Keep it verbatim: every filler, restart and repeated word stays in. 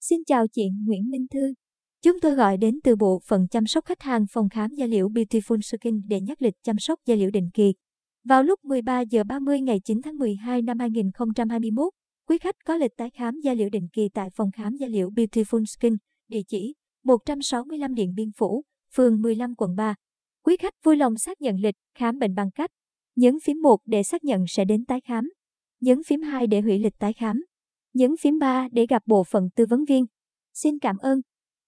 Xin chào chị Nguyễn Minh Thư. Chúng tôi gọi đến từ bộ phận chăm sóc khách hàng phòng khám da liễu Beautiful Skin để nhắc lịch chăm sóc da liễu định kỳ. Vào lúc mười ba giờ ba mươi ngày chín tháng mười hai năm hai nghìn không trăm hai mươi mốt, quý khách có lịch tái khám da liễu định kỳ tại phòng khám da liễu Beautiful Skin, địa chỉ một trăm sáu mươi lăm Điện Biên Phủ, phường mười lăm, quận ba. Quý khách vui lòng xác nhận lịch khám bệnh bằng cách nhấn phím một để xác nhận sẽ đến tái khám, nhấn phím hai để hủy lịch tái khám, nhấn phím ba để gặp bộ phận tư vấn viên. Xin cảm ơn.